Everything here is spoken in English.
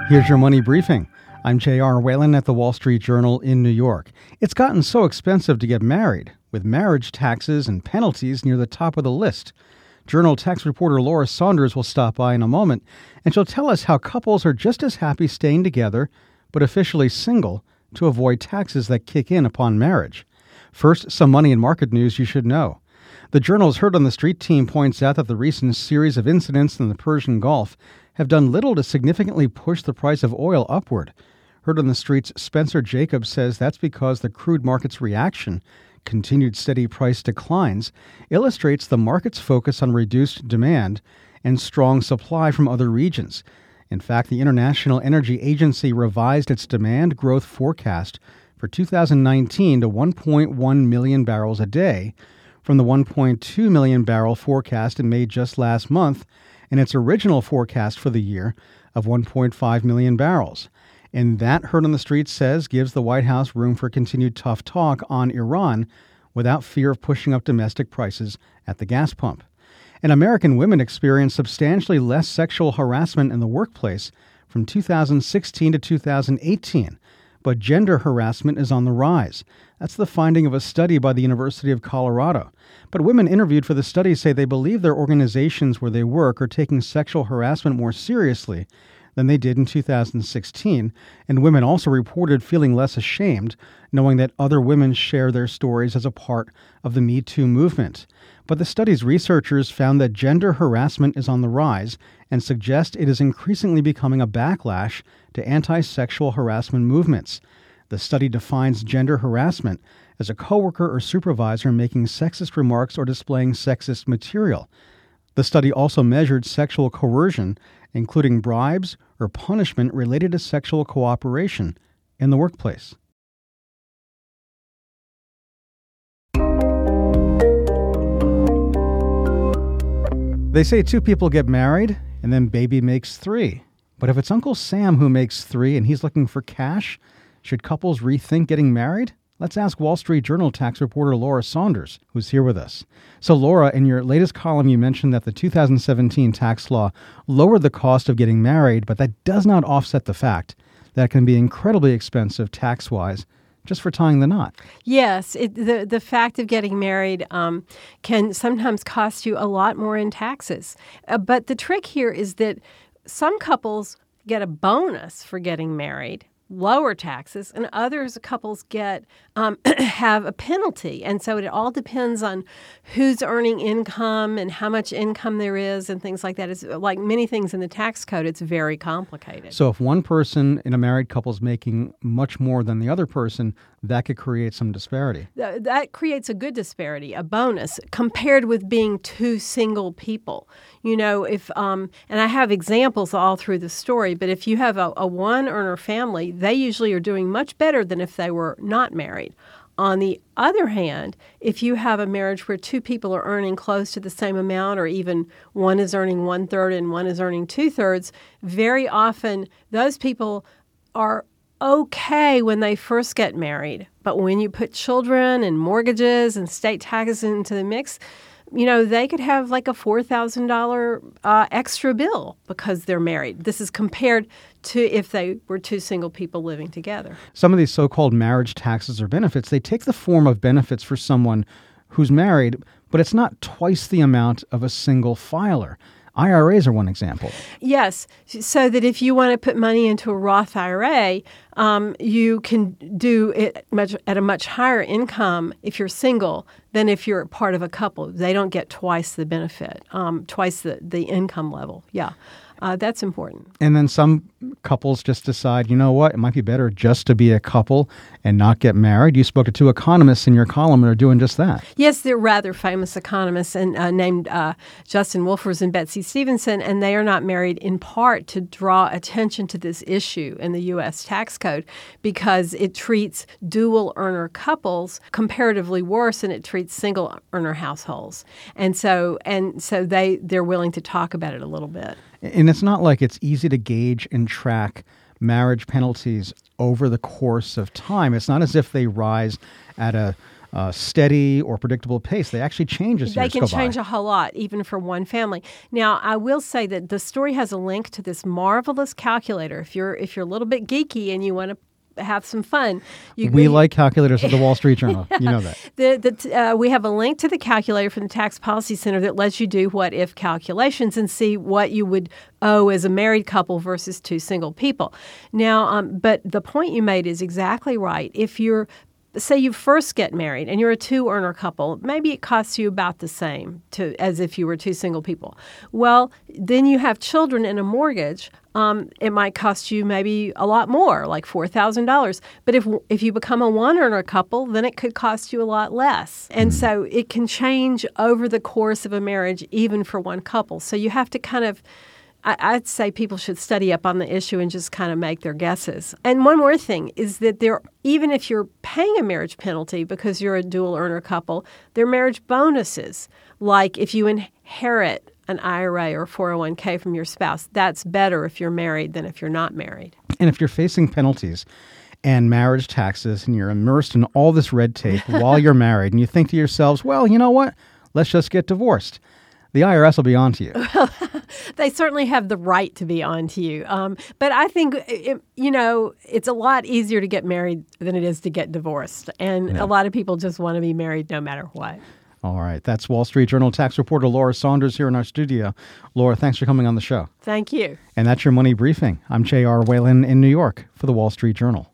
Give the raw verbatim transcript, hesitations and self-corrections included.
Here's your money briefing. I'm J R. Whalen at the Wall Street Journal in New York. It's gotten so expensive to get married, with marriage taxes and penalties near the top of the list. Journal tax reporter Laura Saunders will stop by in a moment, and she'll tell us how couples are just as happy staying together, but officially single, to avoid taxes that kick in upon marriage. First, some money and market news you should know. The Journal's Heard on the Street team points out that the recent series of incidents in the Persian Gulf have done little to significantly push the price of oil upward. Heard on the Street's Spencer Jacobs says that's because the crude market's reaction, continued steady price declines, illustrates the market's focus on reduced demand and strong supply from other regions. In fact, the International Energy Agency revised its demand growth forecast for two thousand nineteen to one point one million barrels a day from the one point two million barrel forecast it made just last month and its original forecast for the year of one point five million barrels. And that, Heard on the Street says, gives the White House room for continued tough talk on Iran without fear of pushing up domestic prices at the gas pump. And American women experienced substantially less sexual harassment in the workplace from two thousand sixteen to two thousand eighteen, but gender harassment is on the rise. That's the finding of a study by the University of Colorado. But women interviewed for the study say they believe their organizations where they work are taking sexual harassment more seriously than they did in two thousand sixteen, and women also reported feeling less ashamed, knowing that other women share their stories as a part of the Me Too movement. But the study's researchers found that gender harassment is on the rise and suggest it is increasingly becoming a backlash to anti-sexual harassment movements. The study defines gender harassment as a coworker or supervisor making sexist remarks or displaying sexist material. The study also measured sexual coercion, including bribes or punishment related to sexual cooperation in the workplace. They say two people get married and then baby makes three. But if it's Uncle Sam who makes three and he's looking for cash, should couples rethink getting married? Let's ask Wall Street Journal tax reporter Laura Saunders, who's here with us. So, Laura, in your latest column, you mentioned that the two thousand seventeen tax law lowered the cost of getting married, but that does not offset the fact that it can be incredibly expensive tax-wise just for tying the knot. Yes, it, the the fact of getting married um, can sometimes cost you a lot more in taxes. Uh, but the trick here is that some couples get a bonus for getting married, lower taxes, and others couples get um, have a penalty. And so it all depends on who's earning income and how much income there is and things like that. It's like many things in the tax code, it's very complicated. So if one person in a married couple is making much more than the other person, that could create some disparity. Th- that creates a good disparity, a bonus, compared with being two single people. You know, if, um, and I have examples all through the story, but if you have a, a one-earner family, they usually are doing much better than if they were not married. On the other hand, if you have a marriage where two people are earning close to the same amount, or even one is earning one-third and one is earning two-thirds, very often those people are okay when they first get married. But when you put children and mortgages and state taxes into the mix, you know, they could have like a four thousand dollars uh, extra bill because they're married. This is compared to if they were two single people living together. Some of these so-called marriage taxes or benefits, they take the form of benefits for someone who's married, but it's not twice the amount of a single filer. I R As are one example. Yes, so that if you want to put money into a Roth I R A, um, you can do it much at a much higher income if you're single than if you're part of a couple. They don't get twice the benefit, um, twice the, the income level. Yeah, uh, that's important. And then some couples just decide, you know what, it might be better just to be a couple and not get married. You spoke to two economists in your column that are doing just that. Yes, they're rather famous economists and uh, named uh, Justin Wolfers and Betsy Stevenson, and they are not married in part to draw attention to this issue in the U S tax code because it treats dual earner couples comparatively worse than it treats single earner households. And so and so they, they're willing to talk about it a little bit. And it's not like it's easy to gauge and track marriage penalties over the course of time. It's not as if they rise at a uh, steady or predictable pace. They actually change as They years can go change by. a whole lot, even for one family. Now, I will say that the story has a link to this marvelous calculator. If you're if you're a little bit geeky and you want to have some fun, you We you- like calculators at the Wall Street Journal. You know that. The, the, uh, we have a link to the calculator from the Tax Policy Center that lets you do what if calculations and see what you would owe as a married couple versus two single people. Now, um, but the point you made is exactly right. If you're Say you first get married and you're a two-earner couple, maybe it costs you about the same to as if you were two single people. Well, then you have children and a mortgage. Um, it might cost you maybe a lot more, like four thousand dollars. But if if you become a one-earner couple, then it could cost you a lot less. And so it can change over the course of a marriage, even for one couple. So you have to kind of I'd say people should study up on the issue and just kind of make their guesses. And one more thing is that there, even if you're paying a marriage penalty because you're a dual earner couple, there are marriage bonuses. Like if you inherit an I R A or four oh one k from your spouse, that's better if you're married than if you're not married. And if you're facing penalties and marriage taxes and you're immersed in all this red tape while you're married and you think to yourselves, well, you know what? Let's just get divorced. The I R S will be on to you. They certainly have the right to be on to you. Um, but I think, it, you know, it's a lot easier to get married than it is to get divorced. And Yeah. a lot of people just want to be married no matter what. All right. That's Wall Street Journal tax reporter Laura Saunders here in our studio. Laura, thanks for coming on the show. Thank you. And that's your Money Briefing. I'm J R. Whalen in New York for the Wall Street Journal.